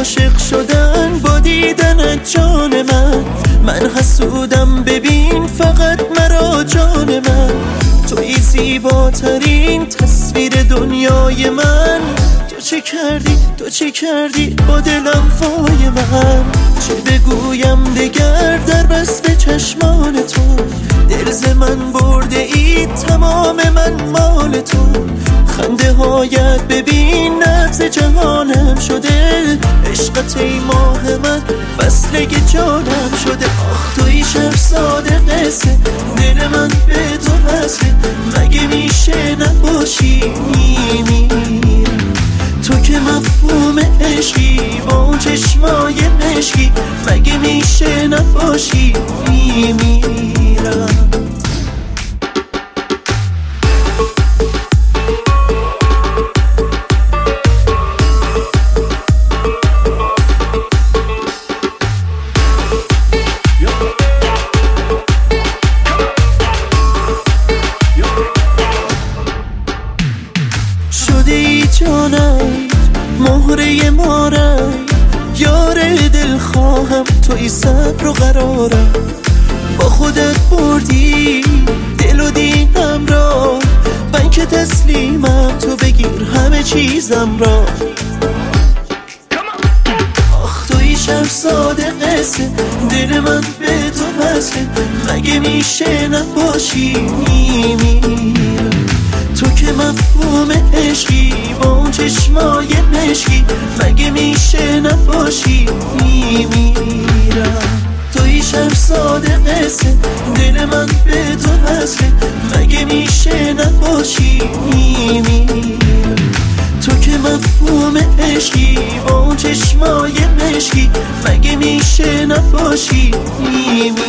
عاشق شدن با دیدنت جان من حسودم ببین فقط مرا جان من، توی زیباترین تصویر دنیای من. تو چه کردی با دلم فای من، چه بگویم دگر در وصف چشمان تو. دل ز من برده ای تمام من مال تو، خنده هایت ببین نبض جهانم شده. عشقت ای ماه من فصله جانم شده. آخ توی شهرزاد قصه دل من به تو وصله، مگه میشه نباشی میمیرم. تو که مفهوم عشقی با چشمای مشکی، مگه میشه نباشی میمیرم. شده ای جانم مهره مارم، یار دل خواهم توی صبر و قرارم. با خودت بردی دل و دینم را، من که تسلیمم تو بگیر همه چیزم را. آخ توی شهرزاد قصه دل من به تو وصله، مگه میشه نباشی میمیرم. تو که مفهوم عشقی با چشمای مشکی، مگه میشه نباشی میمیرم. توی شهرزاد قصه دل من به تو وصله، مگه میشه نباشی میمیرم. تو که مفهوم عشقی با چشمای مشکی، مگه میشه نباشی میمیرم.